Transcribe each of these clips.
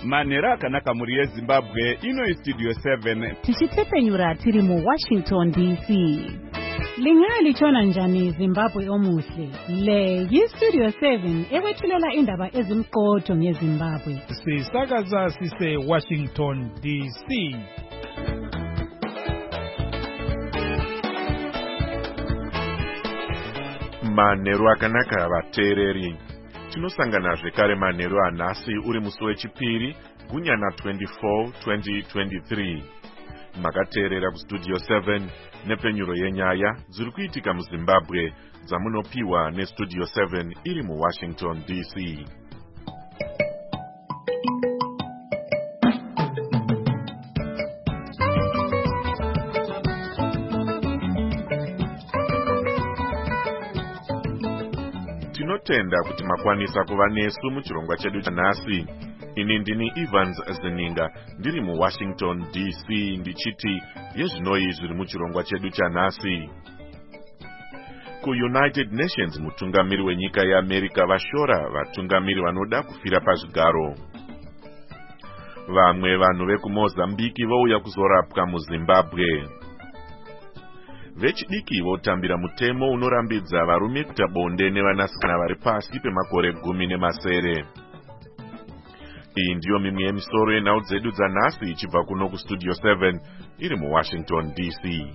manhero akanaka muri yeZimbabwe. Ino Studio 7 tichitsepenyura tiri mu Washington DC. Lingalichona njani Zimbabwe omuhle? Le yiStudio 7 ewethulela indaba ezimqotho ngeZimbabwe. Sisakaza sise Washington DC. Manhero akanaka vateereri. Tinosangana zvekare manhero anhasi uri musi wechipiri gunyana 24 2023. Makateerera kuStudio 7 nepenyuro yenyaya dziri kuitika muZimbabwe dzamunopiwa neStudio 7 iri muWashington DC. Tinotenda kuti makwanisa kuva nesu muchirongwa chedu chanhasi. Ini ndini Evans Zininga ndiri muWashington DC ndichiti yezvinoi zviri muchirongwa chedu chanhasi. KuUnited Nations mutungamiri wenyika yeAmerica vashora vatungamiri vanoda kufira pazvigaro. Vamwe vanhu vekuMozambique vouya kuzorapwa muZimbabwe. Vechidiki votambira mutemo unorambidza varume kuita bonde nevanasikana vari pasi pemakore 10. Iyi ndiyo mimwe yemisoro yenhau dzedu dzanhasi ichibva kuno kuStudio 7 iri muWashington DC.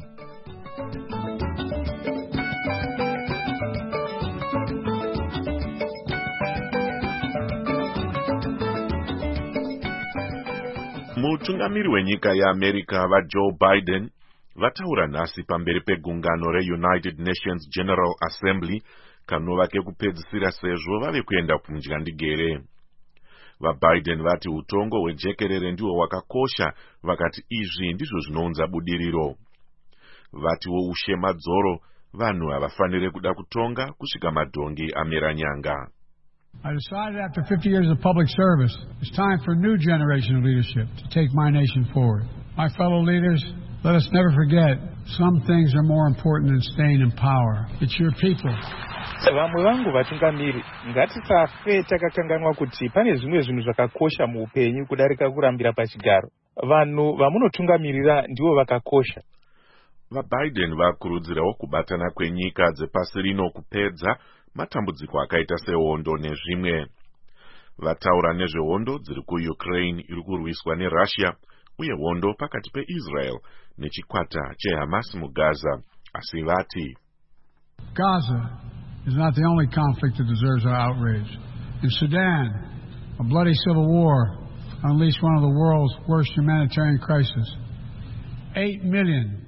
Mutungamiri wenyika yeAmerica vaJoe Biden vataura nhasi pamberi pegungano reUnited Nations General Assembly kanova kekupedzisira sezvo vave kuenda kumunjandigere. VaBiden vati utongo hwejekerere ndihwo hwakakosha, vakati izvi ndizvo zvinounza budiriro. Vatiwo ushe madzoro, vanhu havafanire kuda kutonga kusvika madhongi amera nyanga. I decided after 50 years of public service, it's time for a new generation of leadership to take my nation forward. My fellow leaders, let us never forget, some things are more important than staying in power. It's your people. Vamwe vangu vatungamiri, ngatisafe takakanganwa kuti pane zvimwe zvinhu zvakakosha muupenyu kudarika kurambira pachigaro. Vanhu vamunotungamirira ndivo vakakosha. VaBiden vakurudzirawo kubatana kwenyika dzepasi rino kupedza matambudziko akaita sehondo nezvimwe. Vataura nezvehondo dziri kuUkraine iri kurwiswa neRussia uye hondo pakati peIsrael nechikwata cheHamas muGaza. Asi vati Gaza is not the only conflict that deserves our outrage. In Sudan, a bloody civil war unleashed one of the world's worst humanitarian crises. 8 million.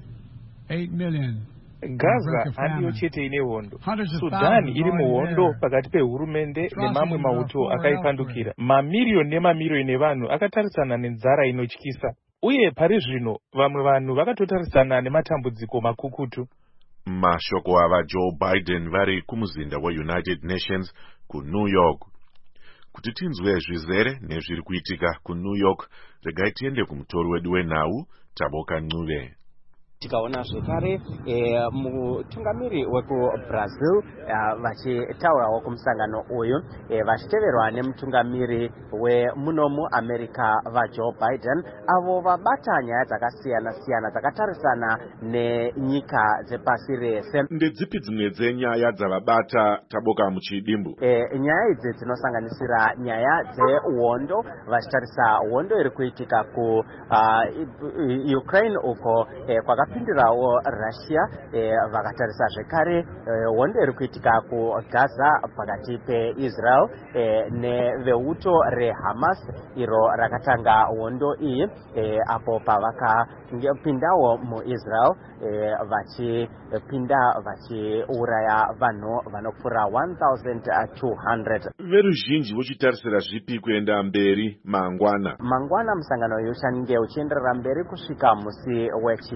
Gaza handiyo chete ine hondo. Sudan iri muhondo pakati pehurumende nemamwe mauto akaipandukira. Mamiliyoni nemamiliyoni evanhu akatarisana nenzara inotyisa. Uye pari zvino vamwe vanhu vakatotarisana nematambudziko makukutu. Mashoko avaJoe Biden vari kumuzinda weUnited Nations kuNew York. Kuti tinzwe zvizere nezviri kuitika kuNew York, regai tiende kumutori wedu wenhau Taboka Ncube. Tikaona zvekare mutungamiri wekuBrazil vachitaurawo kumusangano uyu vachiteverwa nemutungamiri wemunomu America vaJoe Biden, avo vabata nyaya dzakasiyana-siyana dzakatarisana nenyika dzepasi rese. Ndedzipi dzimwe dzenyaya dzavabata Taboka muchidimbu? Nyaya idzi dzinosanganisira nyaya dzehondo, vachitarisa hondo iri kuitika kuUkraine uko kwakapindirawo Russia, vakatarisa zvekare hondo iri kuitika kuGaza pakati peIsrael neveuto reHamas iro rakatanga hondo iyi, apo pavakapindawo muIsrael vachipinda vachiuraya vanhu vanopfuura 1,200. Veruzhinji vochitarisira zvipi kuenda mberi mangwana? Musangano uyu uchange uchienderera mberi kusvika musi wechishanu.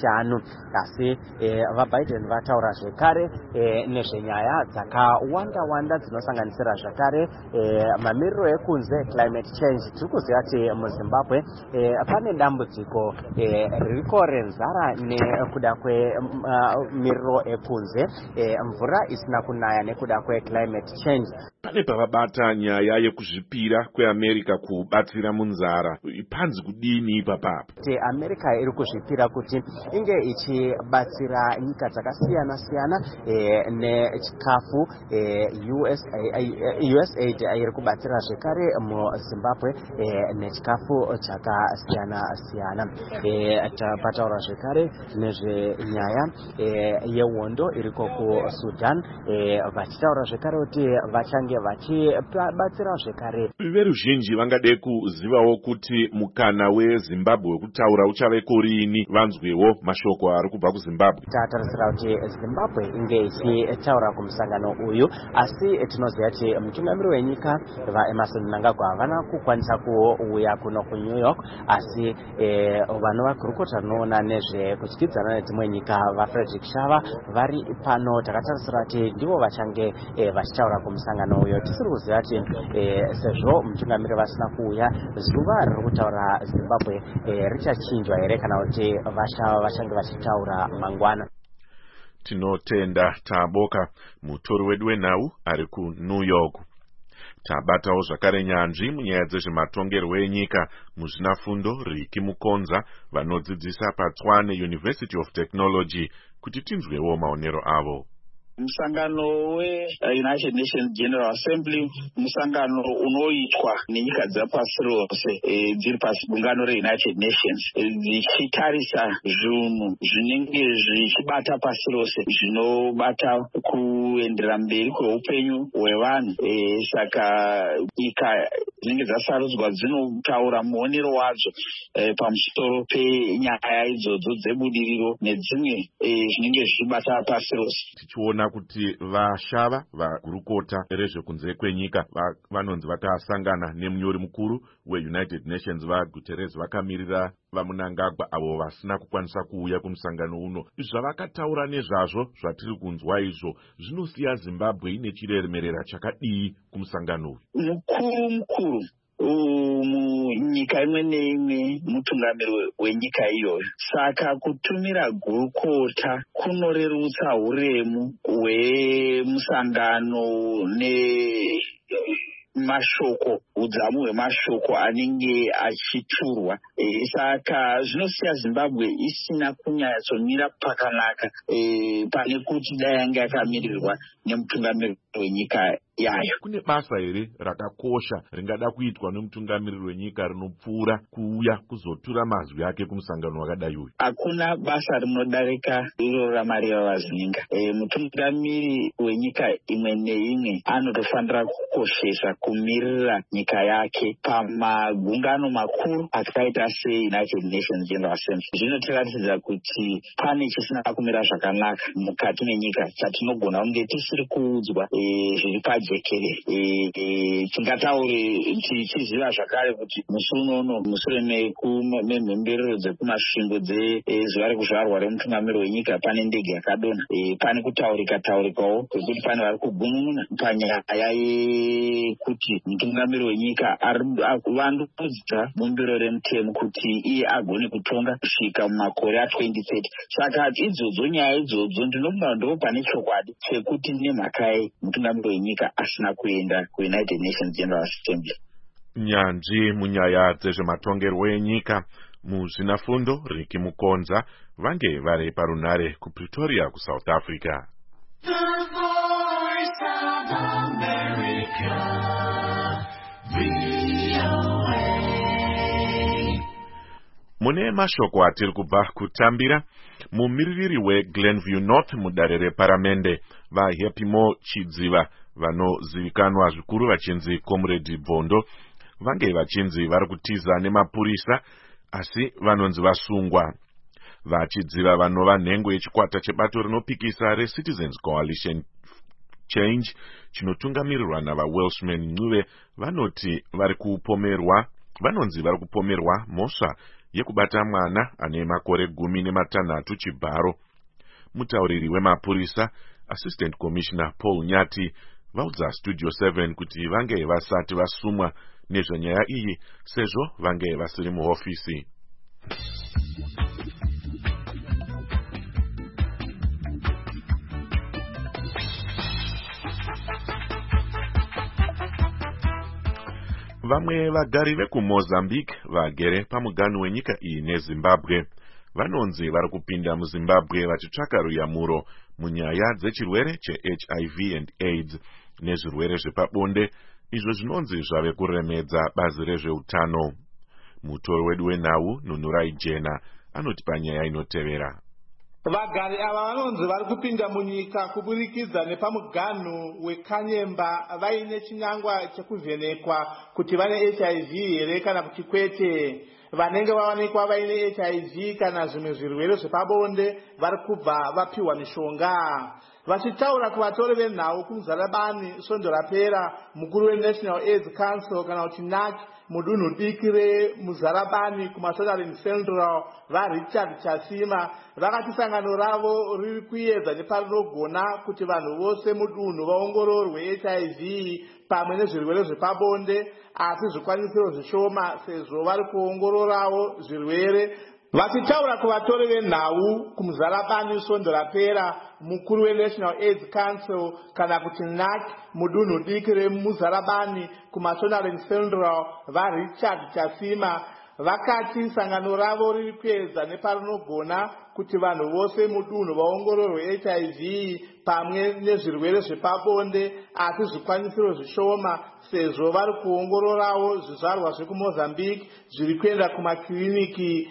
5 asi vaBiden vataura zvekare nezvenyaya dzakawanda dzinosanganisira zvakare mamiriro ekunze climate change. Tiri kuziva kuti muZimbabwe pane dambudziko ririko renzara nekuda kwemiriro ekunze, mvura isina kunaya nekuda kweclimate change. Pane pavabata nyaya yekuzvipira kweAmerica kubatsira munzara, panzi kudini ipapapa? America iri kuzvipira kuti inge ichibatsira nyika dzakasiyana-siyana nechikafu. USAID iri kubatsira zvekare muZimbabwe nechikafu chakasiyana-siyana. Pataura zvekare nezvenyaya yehondo iriko kuSudan, vachitaura zvekare kuti vachange vachibatsira zvekare. Veruzhinji vangade kuzivawo kuti mukana weZimbabwe wekutaura uchaveko rini, vanzwewo mashoko ari kubva kuZimbabwe. Tatarisira kuti Zimbabwe inge ichitaura kumusangano uyu, asi tinoziva kuti mutungamiri wenyika vaEmmerson Mnangagwa havana kukwanisa kuuya kuno kuNew York, asi vanovakurukota rinoona nezvekudyidzana nedzimwe nyika vaFrederick Shava vari pano. Takatarisira kuti ndivo vachange vachitaura kumusangano uyu. Tisiri kuziva kuti sezvo mutungamiri vasina kuuya, zuva riri kutaura Zimbabwe richachinjwa here kana kuti vachange vachitaura mangwana. Tinotenda taboka mutori wedu wenhau ari kuNew York. Tabatawo zvakare nyanzvi munyaya dzezvematongerwo enyika muzvinafundo Riki Mukonza vanodzidzisa paTshwane University of Technology kuti tinzwewo maonero avo. Musangano weUnited Nations General Assembly musangano unoitwa nenyika dzapasi rose dziri pasi gungano reUnited Nations dzichitarisa zvinhu zvinenge zvichibata pasi rose zvinobata kuendera mberi kweupenyu hwevanhu. Saka nyika dzinenge dzasarudzwa dzinotaura muonero wadzo pamusoro penyaya idzodzo dzebudiriro nedzimwe zvinenge zvichibata pasi rose. Tichiona kuti vashava vagurukota rezvekunze kwenyika vanonzi vakasangana nemunyori mukuru weUnited Nations vaGuterres vakamirira vaMnangagwa avo vasina kukwanisa kuuya kumusangano uno. Zvavakataura nezvazvo zvatiri kunzwa izvo zvinosiya Zimbabwe ine chiremerera chakadii kumusangano uyu? Mukuru nyika imwe neimwe mutungamiri wenyika iyoyo. Saka kutumira gurukota kunorerutsa uremu hwemusangano mashoko, udzamu hwemashoko anenge achiturwa. Saka zvinosiya Zimbabwe isina kunyatsomira pakanaka pane kuti dai yange yakamirirwa nemutungamiriri wenyika yayo. Kune basa here rakakosha ringada kuitwa nemutungamiriri wenyika rinopfuura kuuya kuzotura mazwi ake kumusangano wakadai uyu? Hakuna basa rinodarika iro raMaria Vazinga. Mutungamiriri wenyika imwe neimwe anotofanira kukoshesa kumirira nyika yake pamagungano makuru akaita seUnited Nations General Assembly. Zvinotiratidza kuti pane chisina kumira zvakanaka mukati menyika chatinogona kunge tisiri kuudzwa zviri pajekere. Tingataure tichiziva zvakare kuti musi unono mushure memhemberero dzekumasvingo dzezuva rekuzvarwa remutungamiriri wenyika pane ndege yakadonha. Pane kutaurikawo kwekuti pane vari kugunun'una panyaya yekuti mutungamiriri wenyika ari kuvandudza bumbiro remutemo kuti iye agone kutonga kusvika mumakore a2030. Saka idzodzo nyaya idzodzo ndinofunga ndo pane chokwadi chekuti nemhaka mutungamiriri wenyika asina kuenda kuUnited Nations General Assembly. Nyanzvi munyaya dzezvematongerwo enyika muzvinafundo Riki Mukonza vange vari parunare kuPretoria kuSouth Africa. The Voice of America, VOA. Mune mashoko atiri kubva kutambira, mumiririri weGlenview North mudare reparamende vaHepimo Chidziva vanozivikanwa zvikuru vachinzi Comrade Bvondo vange vachinzi vari kutiza nemapurisa asi vanonzi vasungwa. Vachidziva vanova nhengo yechikwata chebato rinopikisa reCitizens Coalition Change chinotungamirirwa navaWelshman Ncube vanonzi vari kupomerwa mhosva yekubata mwana ane makore 16 chibharo. Mutauriri wemapurisa Assistant Commissioner Paul Nyati vaudza Studio 7 kuti vange vasati vasumwa nezvenyaya iyi sezvo vange vasiri muhofisi. Vamwe vagari vekuMozambique vagere pamuganhu wenyika iyi neZimbabwe vanonzi vari kupinda muZimbabwe vachitsvaka ruyamuro munyaya dzechirwere cheHIV and AIDS nezvirwere zvepabonde izvo zvinonzi zvave kuremedza bazi rezveutano. Mutori wedu wenhau Nunurai Jena anoti panyaya inotevera. Vagari ava vanonzi vari kupinda munyika kuburikidza nepamuganhu weKanyemba vaine chinangwa chekuvhenekwa kuti vane HIV here kana kuti kwete. Vanenge vawanikwa vaine HIV kana zvimwe zvirwere zvepabonde vari kubva vapiwa mishonga. Vachitaura kuvatori venhau kuMuzarabani svondo rapera, mukuru weNational AIDS Council kana kuti NAC mudunhu diki reMuzarabani kuMashonaland Central vaRichard Chasima vakati sangano ravo riri kuedza neparinogona kuti vanhu vose mudunhu vaongororwe HIV pamwe nezvirwere zvepabonde, asi zvikwanisiro zvishoma sezvo vari kuongororawo zvirwere. Vachitaura kuvatori venhau kuMuzarabani svondo rapera, mukuru weNational AIDS Council kana kuti NAC mudunhu diki reMuzarabani kuMashonaland Central vaRichard Chasima vakati sangano ravo riri kuedza neparinogona kuti vanhu vose mudunhu vaongororwe HIV pamwe nezvirwere zvepabonde, asi zvikwanisiro zvishoma sezvo vari kuongororawo zvizvarwa zvekuMozambique zviri kuenda kumakiriniki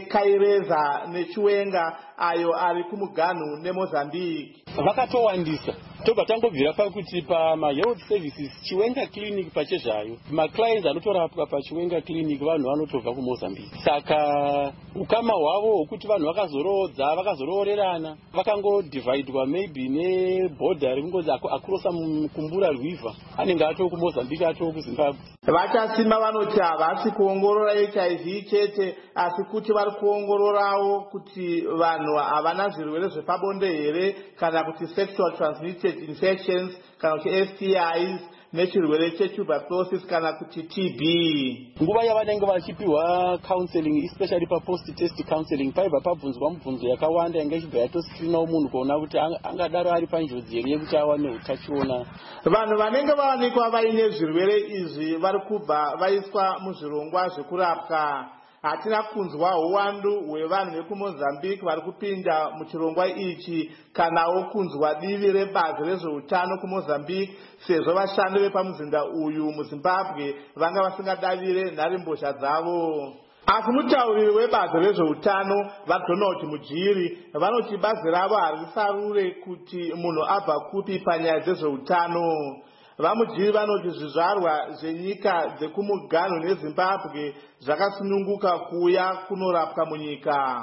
eKaireza neChiwenga ayo ari kumuganhu neMozambique. Vakatowandisa tobva tangobvira pakuti pamahealth services Chiwenga clinic pachezvayo maclients anotorapwa paChiwenga clinic vanhu vanotobva kuMozambique. Saka ukama hwavo hwokuti vanhu vakazorodza vakazoroorerana vakangodivhaidwa maybe neborder rikungodzi akrosa Kumbura River anenge atoo kuMozambique atoo kuZimbabwe. Vachasima vanoti havasi kuongorora HIV chete asi kuti vari kuongororawo kuti vanhu havana zvirwere zvepabonde here kana kuti sexual transmitted infections kana kuti STIs nechirwere chetuberculosis kana kuti TB. Nguva yavanenge vachipiwa counseling especially post test counseling paibva pabvunzwa mibvunzo yakawanda inge ichibva yatoscreena munhu kuona kuti angadaro ari panjodzi here yekuti awane utachiona. Vanhu vanenge vawanikwa vaine zvirwere izvi vari kubva vaiswa muzvirongwa zvekurapwa. Hatina kunzwa uwandu hwevanhu vekuMozambique vari kupinda muchirongwa ichi kanawo kunzwa divi rebazi rezveutano kuMozambique sezvo vashandi vepamuzinda uyu muZimbabwe vanga vasingadavire nharembozha dzavo. Asi mutauriri webazi rezveutano vaDonald Mujiri vanoti bazi ravo harisarure kuti munhu abva kupi panyaya dzezveutano. Vamujiri vanoti zvizvarwa zvenyika dzekumuganhu neZimbabwe zvakasununguka kuuya kunorapwa munyika.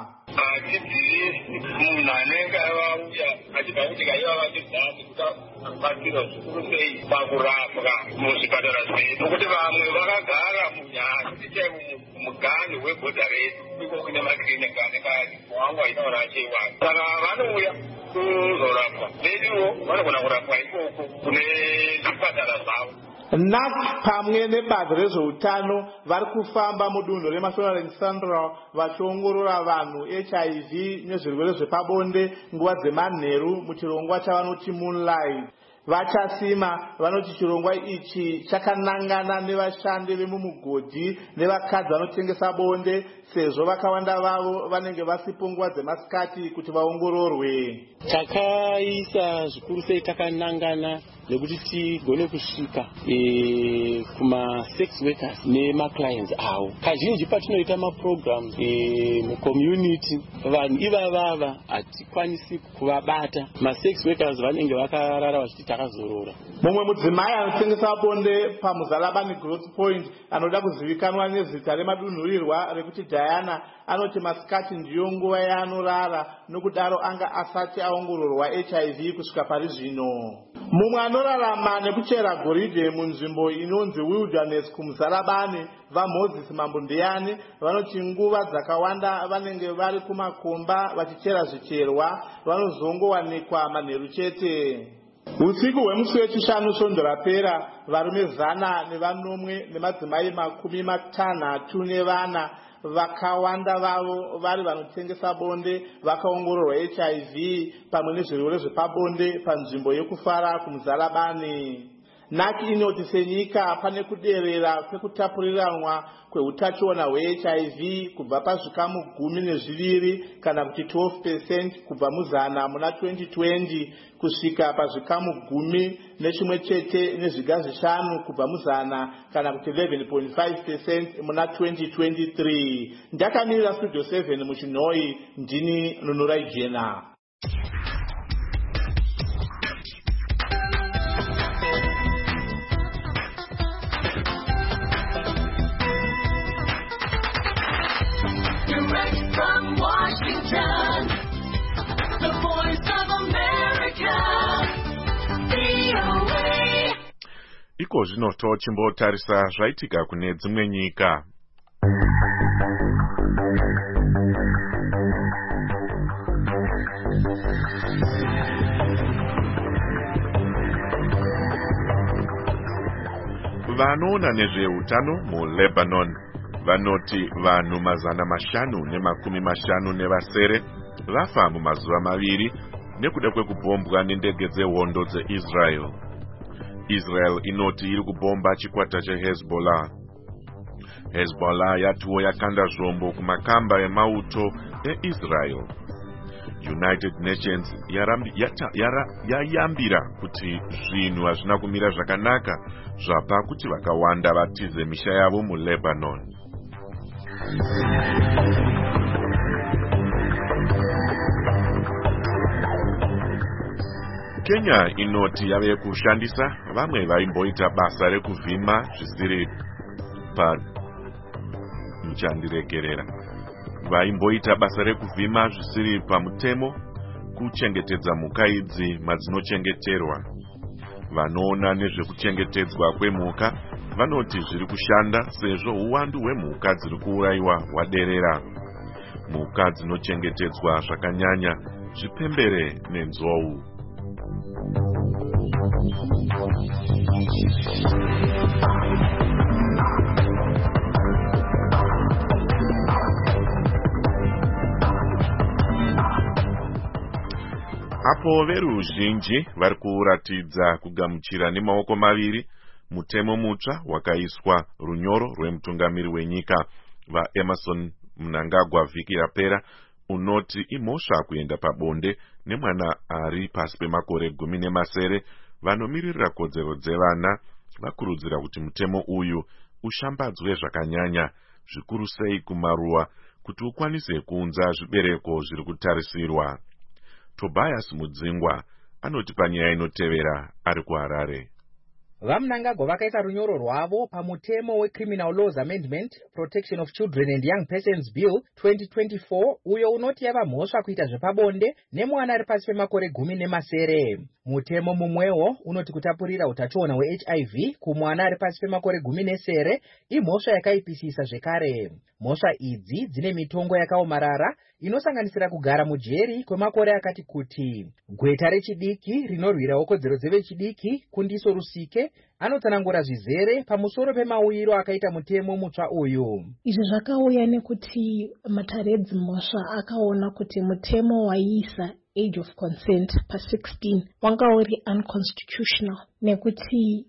Munhu anenge avauya achibva kunyika ivava vachibvasi kubatsira zvikuru sei pakurapwa muzvipatara zvedu nokuti vamwe vakagara munyasi chaivo muganhu webhodha redu iko kune makirinika anenge wangwa inoona acheiwana. Saka vanouya kuzorapwa mediwo vanogona kurapwa ikoko kune zvipatara zvavo. NAC pamwe nebazi rezveutano vari kufamba mudunhu reMashonaland Central vachiongorora vanhu HIV nezvirwere zvepabonde nguva dzemanheru muchirongwa chavanoti Moonlight. Vachasima vanoti chirongwa ichi chakanangana nevashandi vemumugodhi nevakadzi vanotengesa bonde sezvo vakawanda vavo vanenge vasipo nguva dzemasikati kuti vaongororwe. Takaisa zvikuru sei takanangana nekuti tigone kusvika kuma-sex workers nema-clients avo. Kazhinji patinoita ma-programs mucommunity vanhu ivavava hatikwanisi kuvabata. Ma-sex workers vanenge vakarara vachiti takazorora. Mumwe mudzimai anotengesa bonde paMuzarabani Growth Point anoda kuzivikanwa nezita remadunhurirwa rekuti Diana anoti masikati ndiyo nguva yaanorara nokudaro anga asati aongororwa HIV kusvika pari zvino. mumwe anorarama nekuchera goridhe munzvimbo inonzi wilderness kumuzarabani vaMoses Mambo Ndiyani vanoti nguva dzakawanda vanenge vari kumakomba vachichera zvicherwa vanozongowanikwa manheru chete. Usiku hwemusi wechishanu svondo rapera, varume 104 nemadzimai 60 nevana vakawanda vavo vari vanotengesa bonde vakaongororwa HIV pamwe nezvirwere zvepabonde panzvimbo yekufara kumuzarabani. NAC inoti senyika pane kuderera kwekutapuriranwa kweutachiona hweHIV kubva pazvikamu 12 kana kuti 12% kubva muzana muna 2020 kusvika pazvikamu 10.5 kubva muzana kana kuti 11.5% muna 2023. Ndakamirira Studio 7 muchinhoi, ndini Nunurai Jena. Iko zvino tochimbotarisa zvaitika kune dzimwe nyika. Vanoona nezveutano muLebanon vanoti vanhu 550 vafa mumazuva maviri nekuda kwekubhombwa nendege dzehondo dzeIsrael. Israel inoti iri kubomba chikwata cheHezbollah. Hezbollah yatiwo yakanda zvombo kumakamba emauto eIsrael. United Nations yayambira kuti zvinhu hazvina kumira zvakanaka zvapa kuti vakawanda vatize misha yavo muLebanon. Kenya inoti yave kushandisa vamwe vaimboita basa rekuvhima zvisiri vaimboita basa rekuvhima zvisiri pamutemo kuchengetedza mhuka idzi madzinochengeterwa. Vanoona nezvekuchengetedzwa kwemhuka vanoti zviri kushanda sezvo uwandu hwemhuka dziri kuurayiwa hwaderera. Mhuka dzinochengetedzwa zvakanyanya zvipembere nenzou. Apo veruzhinji vari kuratidza kugamuchira nemaoko maviri mutemo mutsva wakaiswa runyoro rwemutungamiri wenyika vaEmerson Mnangagwa vhiki yapera unoti imhosva kuenda pabonde nemwana ari pasi pemakore 17 vanomiririra kodzero dzevana vakurudzira kuti mutemo uyu ushambadzwe zvakanyanya zvikuru sei kumaruwa kuti ukwanise kuunza zvibereko zviri kutarisirwa. Tobias Mudzingwa anoti panyaya inotevera ari kuHarare. VaMnangagwa vakaisa runyoro rwavo pamutemo weCriminal Laws Amendment Protection of Children and Young Persons Bill 2024 uyo unoti yava mhosva kuita zvepabonde nemwana ari pasi pemakore 17. Mutemo mumwewo unoti kutapurira utachiona hweHIV kumwana ari pasi pemakore 17 imhosva yakaipisisa zvekare. Mhosva idzi dzine mitongo yakaomarara inosanganisira kugara mujeri kwemakore akati kuti. Gweta rechidiki rinorwirawo kodzero dzevechidiki Kundiso Rusike anotsanangura zvizere pamusoro pemauyiro akaita mutemo mutsva uyu. Izvi zvakauya nekuti matare edzimhosva akaona kuti mutemo waiisa age of consent pa16 wanga uri unconstitutional nekuti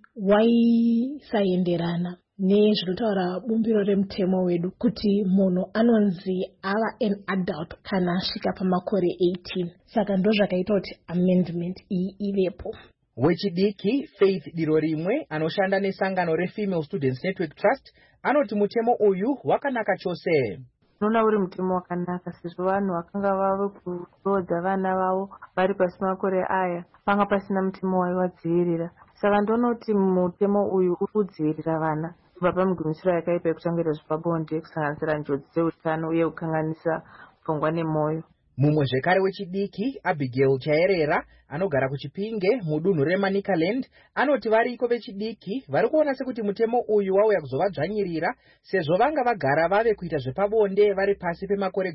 waisaenderana nezvinotaura bumbiro remutemo wedu kuti munhu anonzi ava an adult kana asvika pamakore 18. Saka ndo zvakaita kuti amendment iyi ivepo. Wechidiki Faith Dirorimwe anoshanda nesangano reFemale Students Network Trust anoti mutemo uyu wakanaka chose. Nona uri mutemo wakanaka sezvo vanhu vakanga vave kurodza vana vavo vari pasi makore aya panga pasina mutemo waivadzivirira. Saka ndonoti mutemo uyu uri kudzivirira vana kubva pamigumisiro yakaipa yekutangira zvepabonde kusanganisira njodzi dzeutano uye kukanganisa pfungwa nemwoyo. Mumwe zvekare wechidiki Abigail Chaerera anogara kuChipinge mudunhu reManicaland anoti variko vechidiki vari kuona sekuti mutemo uyu wauya kuzovadzvanyirira sezvo vanga vagara vave kuita zvepabonde vari pasi pemakore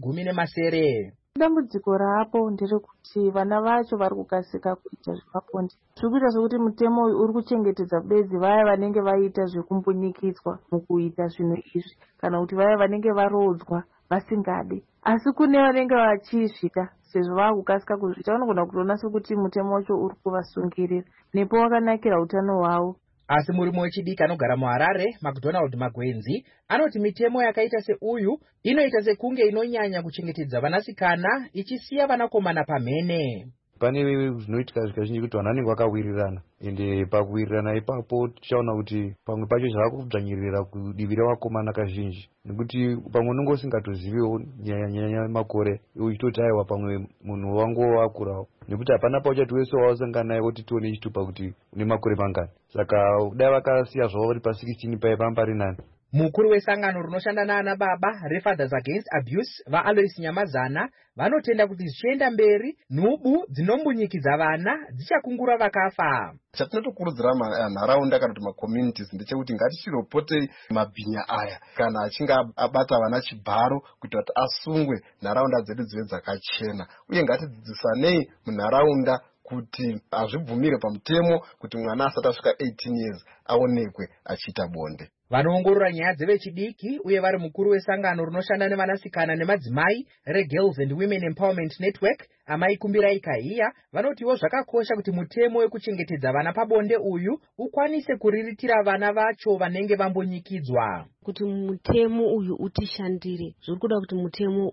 10 dambudziko rapo nderekuti vana vacho vari kukasika kuita zvepabonde. Zviri kuita sokuti mutemo uyu uri kuchengetedza bedzi vaya vanenge vaita zvekumbunyikidzwa mukuita zvinhu izvi kana kuti vaya vanenge varodzwa vasingade, asi kune vanenge vachizvita sezvo vaakukasika kuzvita vanogona kutoona sekuti mutemo wacho uri kuvasungirira nepo wakanakira utano hwavo. Asi murume wechidiki anogara muHarare McDonald Magwenzi anoti mitemo yakaita seuyu inoita sekunge inonyanya kuchengetedza vanasikana ichisiya vanakomana pamhene. Pane zvinoitika zvizhinji kuti vanhu vanenge vakawirirana ende pakuwirirana ipapo tichaona kuti pamwe pacho zvaakudzvanyirira kudivi revakomana kazhinji nekuti pamwe unenge usingatoziviwo nyanya makore uchitoti aiwa pamwe munhu wangu wakurawo nekuti hapana pauchati wese wausangana naye kuti tione chitupa kuti une makore mangani. Saka dai vakasiya zvavo vari pa16 pari nani. Mukuru wesangano rinoshanda naana baba reFathers Against Abuse vaAlois Nyamazana vanotenda kuti zvichienda mberi nhubu dzinombunyikidzwa vana dzichakungura vakafa. Chatinotokurudzira nharaunda kana kuti macommunities ndechekuti ngatichiripotei mabhinya aya kana achinge abata vana chibharo kuita kuti asungwe nharaunda dzedu dzive dzakachena, uye ngatidzidzisanei munharaunda kuti hazvibvumire pamutemo kuti mwana asati asvika 18 years aonekwe achiita bonde. Vanoongorora nyaya dzevechidiki uye vari mukuru wesangano rinoshanda nevanasikana nemadzimai reGirls and Women Empowerment Network Amai Kumbirai Kahiya vanotiwo zvakakosha kuti mutemo wekuchengetedza vana pabonde uyu ukwanise kuriritira vana vacho vanenge vambonyikidzwa. Kuti mutemo uyu utishandire zviri kuda kuti mutemo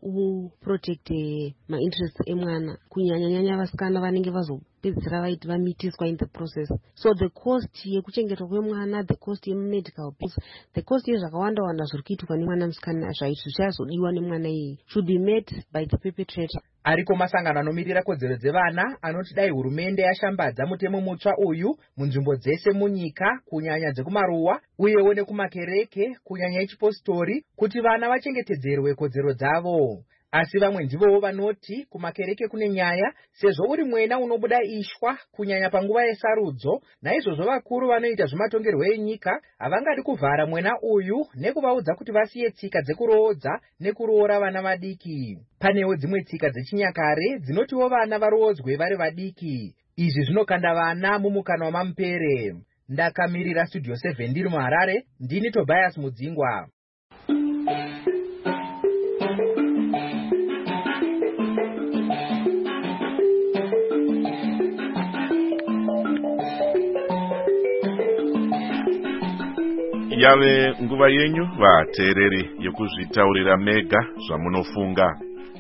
uprotecte mainterests emwana kunyanya vasikana vanenge vazopedzisira vaiti vamitiswa in the process. So the cost yekuchengetwa kwemwana, the cost yemedical bills, the cost yezvakawanda wanda zviri kuitwa nemwana musikana zvichazodiwa nemwana iyi should be met by the perpetrator. Ariko masangano anomirira kodzero dzevana anoti dai hurumende yashambadza mutemo mutsva uyu munzvimbo dzese munyika kunyanya dzekumaruwa uyewo nekumakereke kunyanya echipostori kuti vana vachengetedzerwe kodzero dzavo. Asi vamwe ndivowo vanoti kumakereke kune nyaya sezvo uri mwena unobuda ishwa kunyanya panguva yesarudzo, naizvozvo vakuru vanoita zvematongerwo enyika havangadi kuvhara mwena uyu nekuvaudza kuti vasiye tsika dzekuroodza nekuroora vana vadiki. Panewo dzimwe tsika dzechinyakare dzinotiwo vana varoodzwe vari vadiki. Izvi zvinokanda vana mumukana wamamupere. Ndakamirira Studio 7 ndiri muHarare, ndini Tobias Mudzingwa. Yave nguva yenyu vateereri yekuzvitaurira mega zvamunofunga.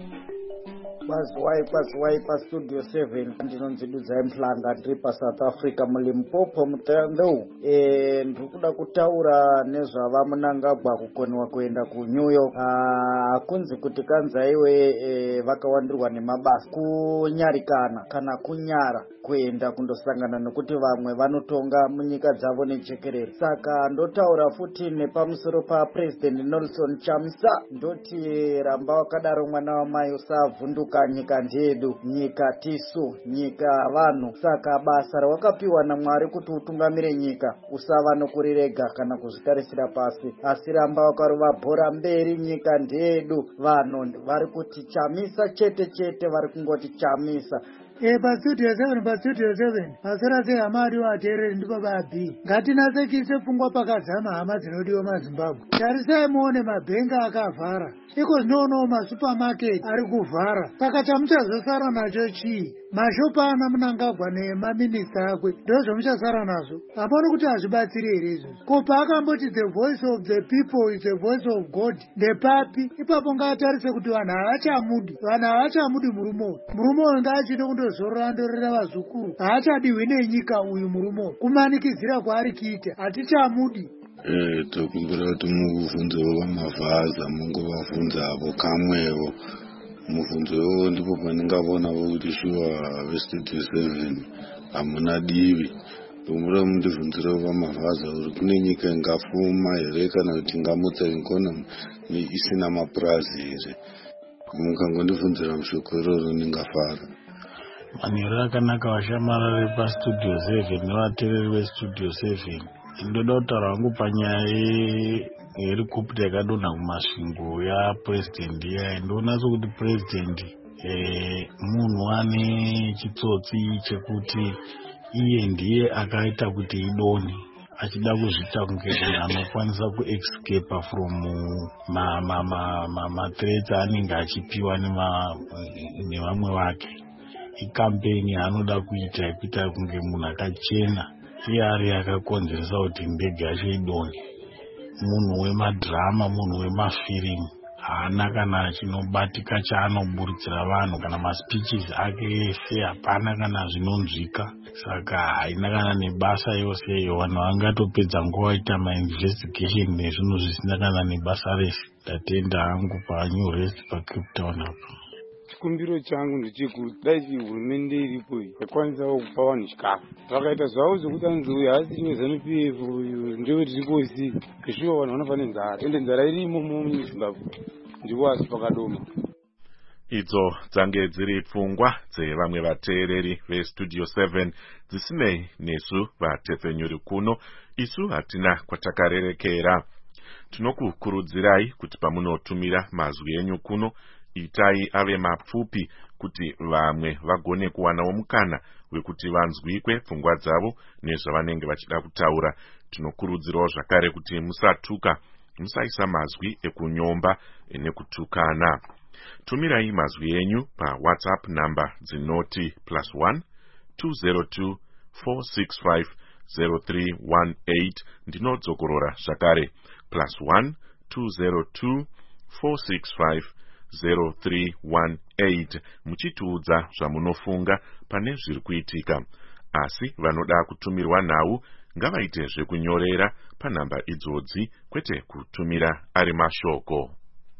Kwaziwai paStudio 7 ndinonzi Dudzai Mhlanga ndiri paSouth Africa muLimpopo mutandeu. Ndiri kuda kutaura nezvava Mnangagwa kukoniwa kuenda kuNew York. Kunzi kuti kanzaiwe vakawandirwa nemabasa kunyarikana kana kunyara kuenda kundosangana nekuti vamwe vanotonga munyika dzavo nejekerere. Saka ndotaura futi nepamusoro paPresident Nelson Chamisa ndoti ramba wakadaro mwana wamai usavhunduka, nyika ndedu, nyika tisu, nyika vanhu. Saka basa rawakapiwa naMwari kuti utungamire nyika usava nokurirega kana kuzvitarisira pasi, asi ramba wakarova bhora mberi. Nyika ndedu, vanhu vari kuti Chamisa chete chete, vari kungoti Chamisa. paStudio 7 masora sehamari vateereri ndipo babhi ngatinatsekise pfungwa pakadzama hama dzinodiwa maZimbabwe. Tarisai muone mabhengi akavhara, iko zvinoonawo masupamaketi ari kuvhara. Saka chamuchazosara nacho chii? Mashopa ana Mnangagwa nemaminista akwe ndozvamuchasara nazvo. Hapana kuti hazvibatsiri here izvozvo? Ko paakamboti the voice of the people is the voice of God ndepapi? Ipapo ngaatarise kuti vanhu haachamudi murume ngaachide kundozorora andorera vazukuru. Haachadiwi nenyika uyu murume, kumanikidzira kwaari kuita hatichamudi. Tokumbira kuti mukuvhunzawo vamavhaza mungovavhunzavo kamwewo. Muvhunzowo ndipo pandingavonawo kuti shuwa veStudio 7 hamuna divi. Tokumbira mundibvunzirewo vamavhaza kuti kune nyika ingafuma here kana kuti ingamutsa ikonomi isina mapurazi here. mukangondifunzira mushoko iroro ndingafara. Manhero akanaka vashamarare pastudio 7 nevateereri vestudio 7. Ndoda kutaura hangu panyaya yerikopita yakadonha kumasvingo yapurezidendi iya. Ndoona sokuti purezidendi munhu ane chitsotsi chekuti iye ndiye akaita kuti idonhe, achida kuzviita kunge anokwanisa kuescapa from ma-threats anenge achipiwa nevamwe vake. Ikampeni anoda kuita yekuita kunge munhu akachena, iye ari akakonzeresa kuti ndege yacho idonhe. Munhu wemadhirama, munhu wemafirimu, haana kana chinobatika chaanoburitsira vanhu kana maspeeches ake ese, hapana kana zvinonzwika. Saka haina kana nebasa yose iyo, vanhu vangatopedza nguva vaita mainvestigation nezvinhu zvisina kana nebasa rese. Ndatenda hangu paNew Rest paCape Town apa. Chikumbiro changu ndechekuti dai hurumende iripo yakwanisawo kupa vanhu chikafu. Vakaita zvavo zvokuti anzi uyu haasi neZANU-PF, uyu ndeweti Rikosi, zvishuwa vanhu vanofa nenzara, ende nzara irimo muZimbabwe, ndipo asi pakadoma. Idzo dzange dziri pfungwa dzevamwe vateereri vestudio 7 dzisinei nesu vatepfenyuri kuno. Isu hatina kwatakarerekera. Tinokukurudzirai kuti pamunotumira mazwi enyu kuno, itai ave mapfupi kuti vamwe vagone kuwanawo mukana wekuti vanzwikwe pfungwa dzavo nezvavanenge vachida kutaura. Tinokurudzirawo zvakare kuti musatuka, musaisa mazwi ekunyomba nekutukana. Tumirai mazwi enyu pa WhatsApp namba dzinoti +1 202 465 0318. Ndinodzokorora zvakare +1 202 465 0318, muchitiudza zvamunofunga pane zviri kuitika. Asi vanoda kutumirwa nhau ngavaite zvekunyorera panhamba idzodzi, kwete kutumira ari mashoko.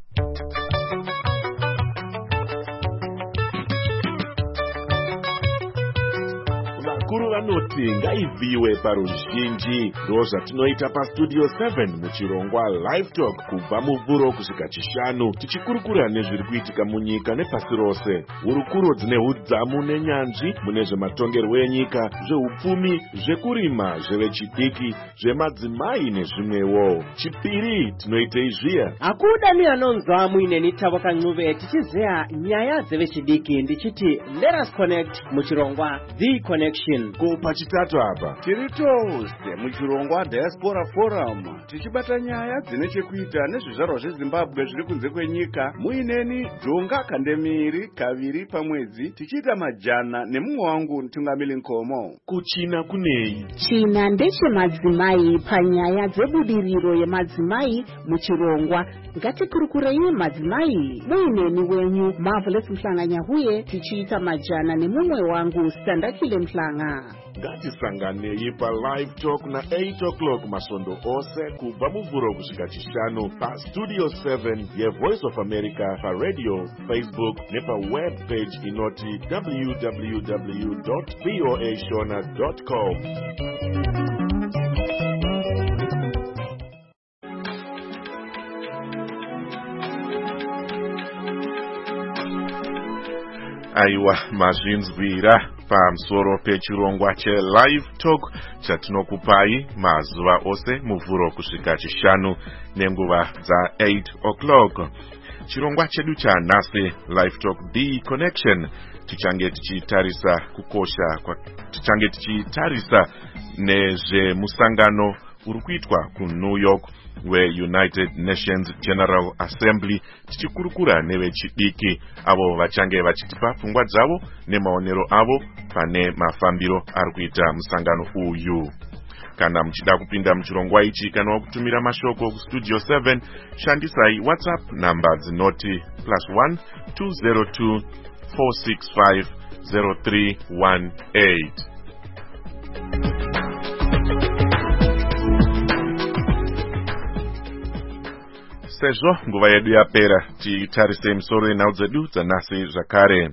Vakuru vanoti ngaivhiwe paruzhinji. Ndo zvatinoita pastudio 7 muchirongwa Live Talk kubva muvhuro kusvika chishanu, tichikurukura nezviri kuitika munyika nepasi rose. Hurukuro dzine hudzamu nenyanzvi mune zvematongerwo enyika, zveupfumi, zvekurima, zvevechidiki, zvemadzimai nezvimwewo. Chipiri tinoite izviya. Hakuda ni anonzwa muineni Tabo Kancuve tichizeya nyaya dzevechidiki, ndichiti let us connect muchirongwa The Connection. Ko pachitatu apa tiri tose muchirongwa Diaspora Forum, tichibata nyaya dzine chekuita nezvizvarwa zveZimbabwe zviri kunze kwenyika. Muineni Jonga Kandemiri kaviri pamwedzi, tichiita majana nemumwe wangu Tungamili Nkomo. Kuchina kunei? China ndechemadzimai, panyaya dzebudiriro yemadzimai muchirongwa. Ngatikurukurei madzimai. Muineni wenyu Marvelous Mhlanga huye tichiita majana nemumwe wangu Standakile Mhlanga. Ngatisanganei pa Live Talk na 8 o'clock masondo ose kubva muvhuro kusvika chishanu pa Studio 7 yeVoice of America, pa radio, Facebook nepa web page inoti www.voashona.com. Aiwa, mazvinzwira pamusoro pechirongwa cheLive Talk chatinokupai mazuva ose muvhuro kusvika chishanu nenguva dza8 o'clock. Chirongwa chedu chanhasi Live Talk The Connection tichange tichitarisa nezvemusangano uri kuitwa kuNew York weUnited Nations General Assembly, tichikurukura nevechidiki avo vachange vachitipa pfungwa dzavo nemaonero avo pane mafambiro ari kuita musangano uyu. Kana muchida kupinda muchirongwa ichi kana kutumira mashoko kustudio 7, shandisai WhatsApp namba dzinoti +1 202 465 0318. Sezvo nguva yedu yapera, titarise misoro yenhau dzedu dzanhasi zvakare.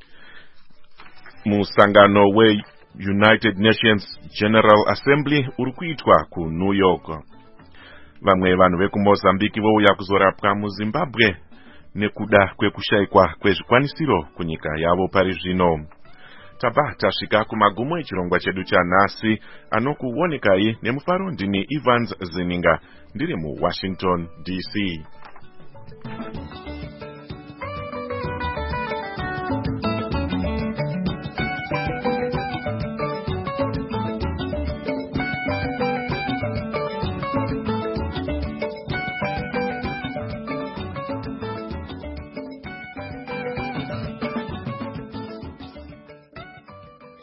Musangano weUnited Nations General Assembly uri kuitwa kuNew York. Vamwe vanhu vekuMozambique vouya kuzorapwa muZimbabwe. nekuda kwekushayikwa kwezvikwanisiro kunyika yavo pari zvino. Tabva tasvika kumagumo echirongwa chedu chanhasi, anokuonekai nemufaro. Ndini Evans Zininga ndiri muWashington DC.